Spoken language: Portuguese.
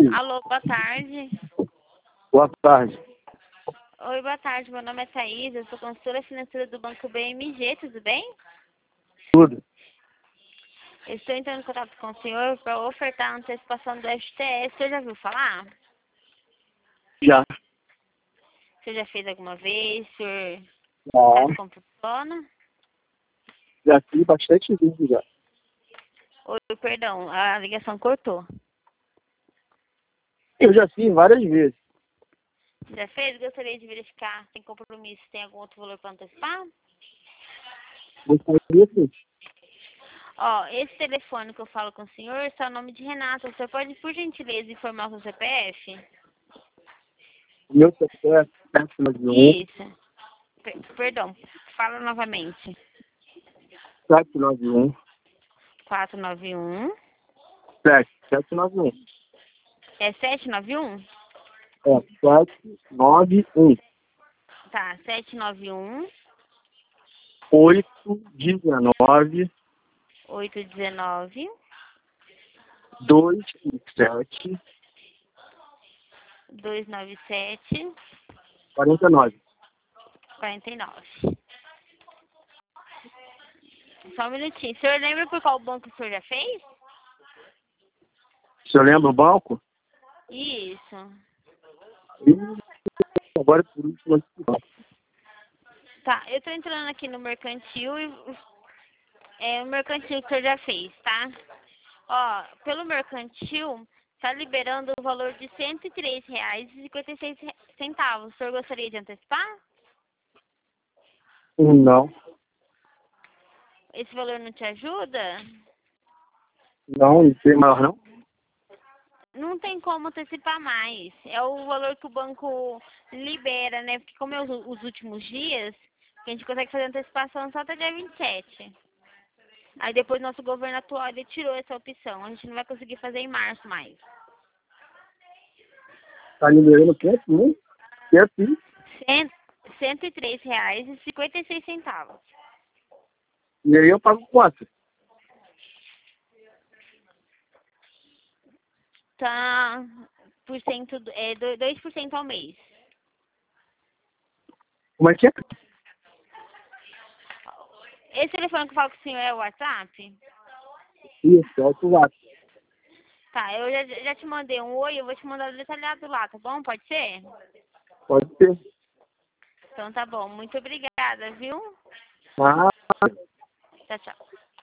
Alô, boa tarde. Boa tarde. Oi, boa tarde. Meu nome é Thaís, eu sou consultora financeira do Banco BMG, tudo bem? Tudo. Eu estou entrando em contato com o senhor para ofertar a antecipação do FGTS. O senhor já viu falar? Já. O senhor já fez alguma vez? O senhor Já. sabe como funciona? Já fiz bastante vídeo já. Oi, perdão, a ligação cortou. Eu já fiz várias vezes. Já fez? Gostaria de verificar, sem compromisso, se tem algum outro valor para antecipar? Gostaria sim. Ó, esse telefone que eu falo com o senhor é o nome de Renata. O senhor pode, por gentileza, informar o seu CPF? Meu CPF 791 Isso. Perdão, fala novamente. 791 491. 791. É 791? É 791 Tá, 791 819 819 217 297 49. 49. Só um minutinho. O senhor lembra por qual banco o senhor já fez? O senhor lembra o banco? Isso. E agora por último aqui. Tá, eu tô entrando aqui no mercantil e é o mercantil que o senhor já fez, tá? Ó, pelo mercantil, tá liberando o valor de R$ 103,56. O senhor gostaria de antecipar? Não. Esse valor não te ajuda? Não tem mais não. Não tem como antecipar mais. É o valor que o banco libera, né? Porque como é os últimos dias, a gente consegue fazer antecipação só até dia 27. Aí depois nosso governo atual ele tirou essa opção. A gente não vai conseguir fazer em março mais. Tá liberando quanto, né? Quanto? R$ 103,56. E aí eu pago quanto? Tá por cento, 2% ao mês. Como é que é? Esse telefone que eu falo com o senhor é o WhatsApp? Isso, é outro lado. Tá, eu já te mandei um oi, eu vou te mandar detalhado lá, tá bom? Pode ser? Pode ser. Então tá bom. Muito obrigada, viu? Ah, Tchau, tchau.